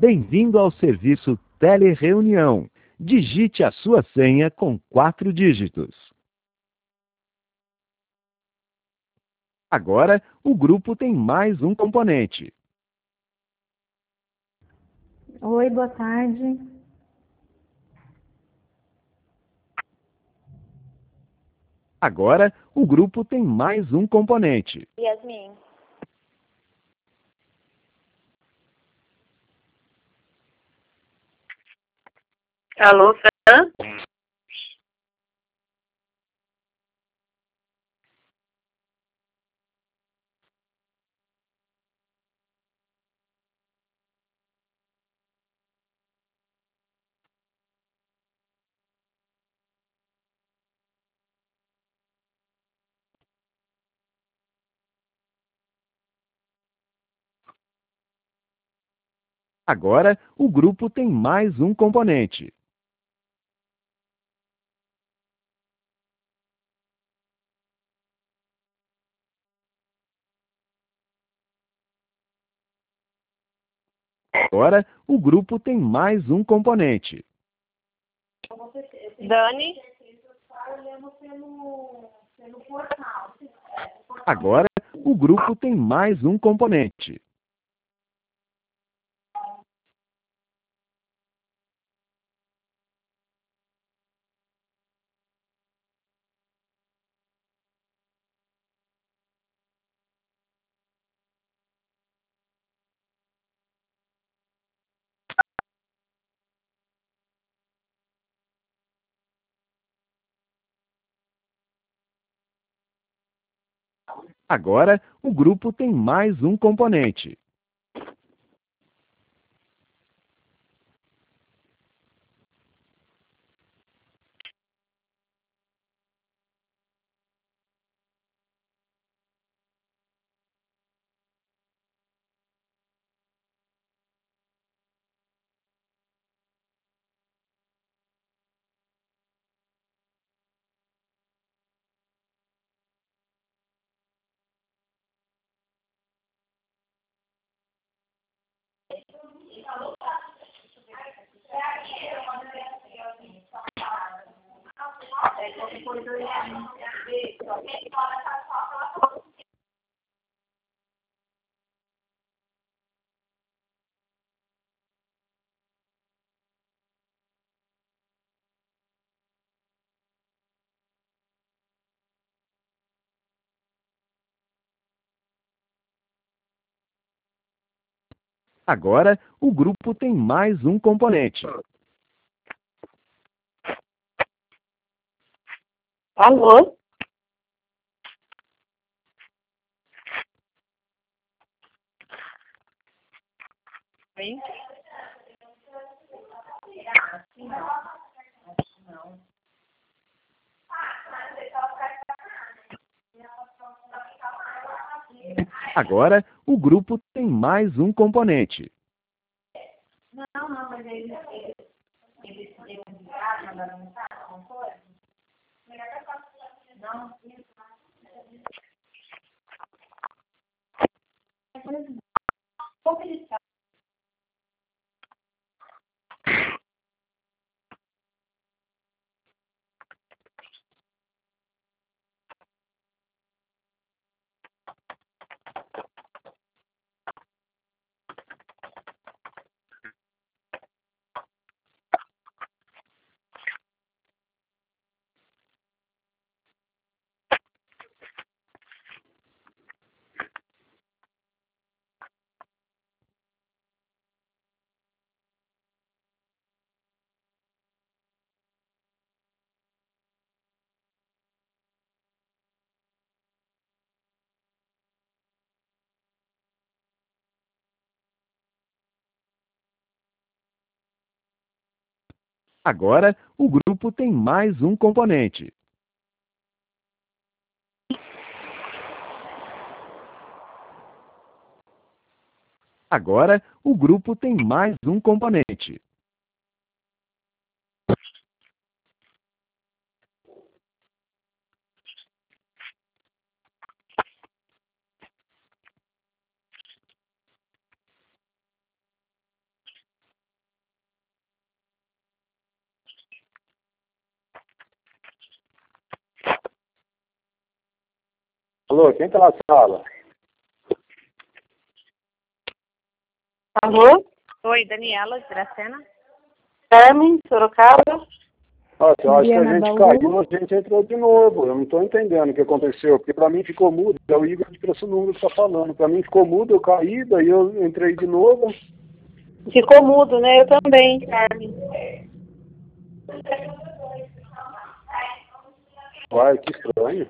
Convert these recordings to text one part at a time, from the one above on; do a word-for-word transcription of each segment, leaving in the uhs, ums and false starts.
Bem-vindo ao serviço Telereunião. Digite a sua senha com quatro dígitos. Agora, o grupo tem mais um componente. Oi, boa tarde. Agora, o grupo tem mais um componente. Yasmin. Alô, Fran? Agora, o grupo tem mais um componente. Agora, o grupo tem mais um componente. Dani? Agora, o grupo tem mais um componente. Agora, o grupo tem mais um componente. Agora, o grupo tem mais um componente. Alô? Oi? Agora, o grupo tem mais um componente. Não, não, mas eles, eles, eles, eles ligaram, mandaram mensagem, alguma coisa? Não, como eles estão? Agora, o grupo tem mais um componente. Agora, o grupo tem mais um componente. Alô, quem tá na sala? Alô? Oi, Daniela de Dracena. Carmen, Sorocaba. Nossa, eu acho que a Mariana gente Baú. caiu, a gente entrou de novo. Eu não estou entendendo o que aconteceu, porque para mim ficou mudo. É o Igor de Preço Número que está falando. Para mim ficou mudo, eu caí, daí eu entrei de novo. Ficou mudo, né? Eu também, Carmen. Uai, que estranho.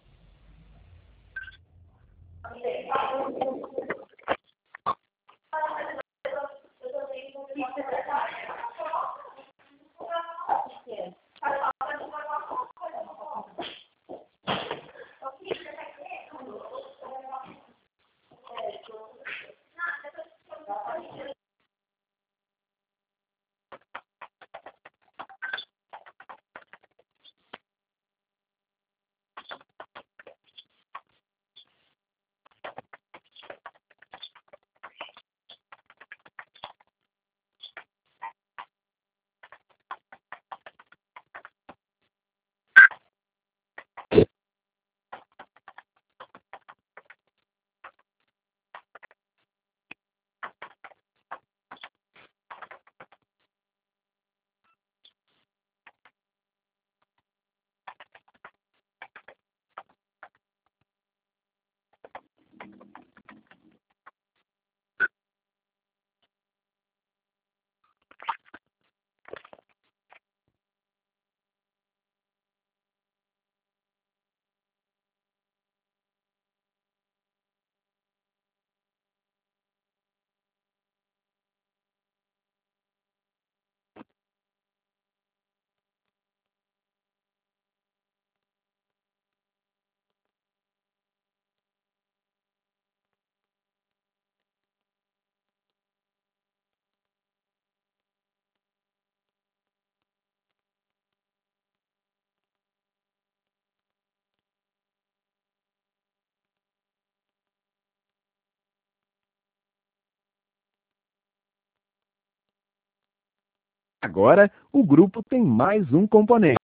Agora, o grupo tem mais um componente.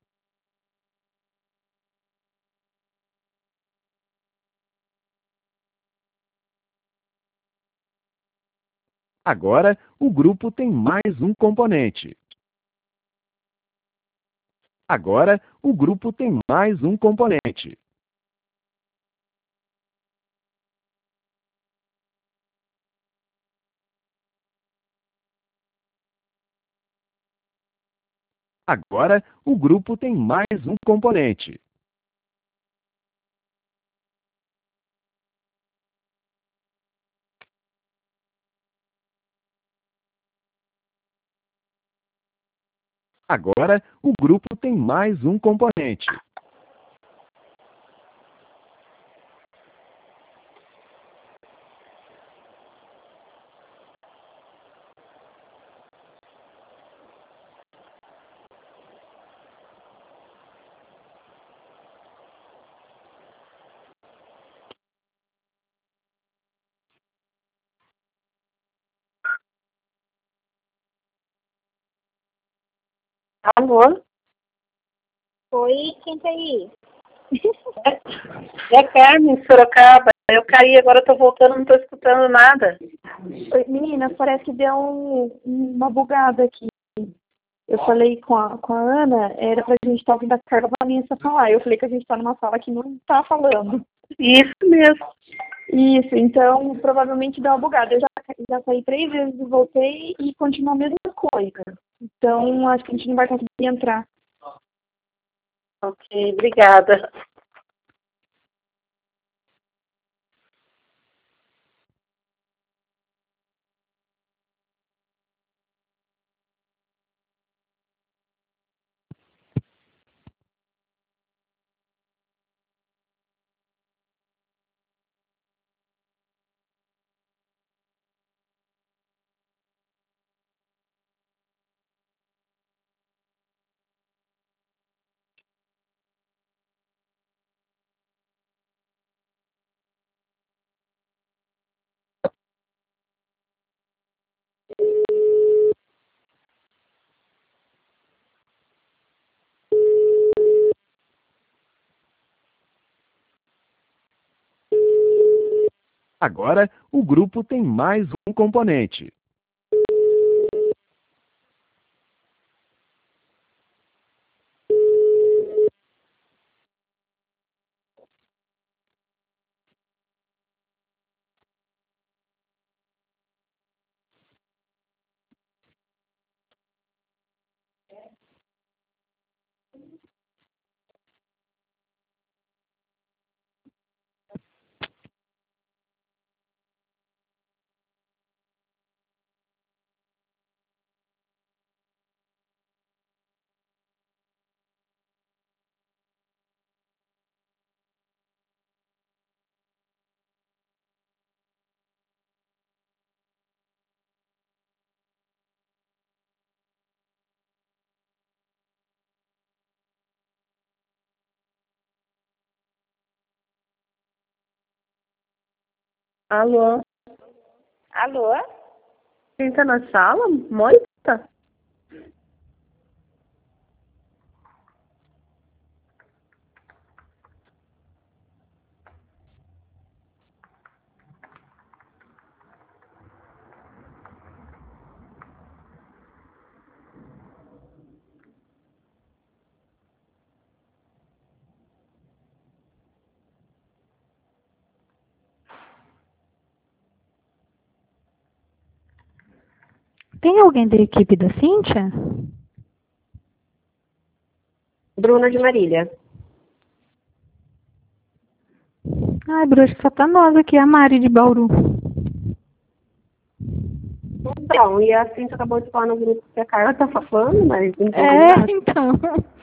Agora, o grupo tem mais um componente. Agora, o grupo tem mais um componente. Agora, o grupo tem mais um componente. Agora, o grupo tem mais um componente. Alô? Oi, quem tá aí? É Carmen, Sorocaba. Eu caí, agora eu tô voltando, não tô escutando nada. Oi, meninas, parece que deu um- uma bugada aqui. Eu falei com a, com a Ana, era pra gente estar ouvindo a Carla Vanessa falar. Eu falei que a gente tá numa sala que não tá falando. Isso mesmo. Isso, então provavelmente deu uma bugada. Eu já, já saí três vezes e voltei e continua a mesma coisa. Então acho que a gente não vai conseguir entrar. Ok, obrigada. Agora, o grupo tem mais um componente. Alô? Alô? Quem tá na sala? Mônica? Tem alguém da equipe da Cíntia? Bruna de Marília. Ai, Bruxa, só tá nós aqui, a Mari de Bauru. Então, e a Cintia acabou de falar no grupo que a Carla tá falando, mas não tô É, nada. então.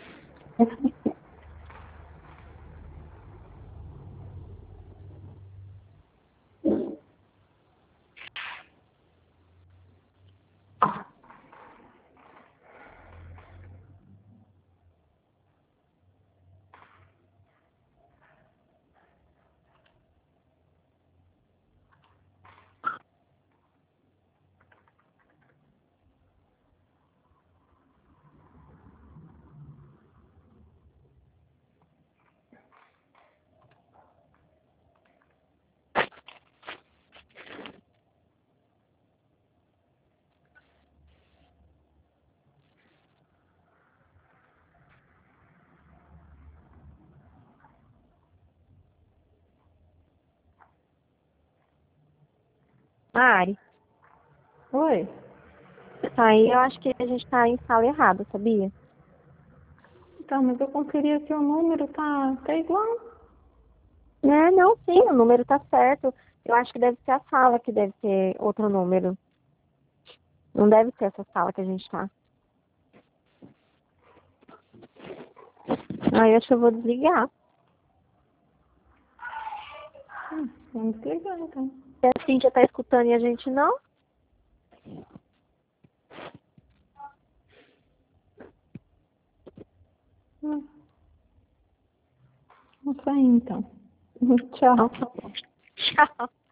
Mari, Oi. aí eu acho que a gente tá em sala errada, sabia? Então, mas eu conferi aqui o número, tá, tá igual. É, não, sim, o número tá certo. Eu acho que deve ser a sala que deve ter outro número. Não deve ser essa sala que a gente tá. Aí eu acho que eu vou desligar. Hum, vamos desligar, então. Se a Cíntia tá escutando e a gente não, Hum. Vamos sair, então. Tchau. então tá bom. Tchau.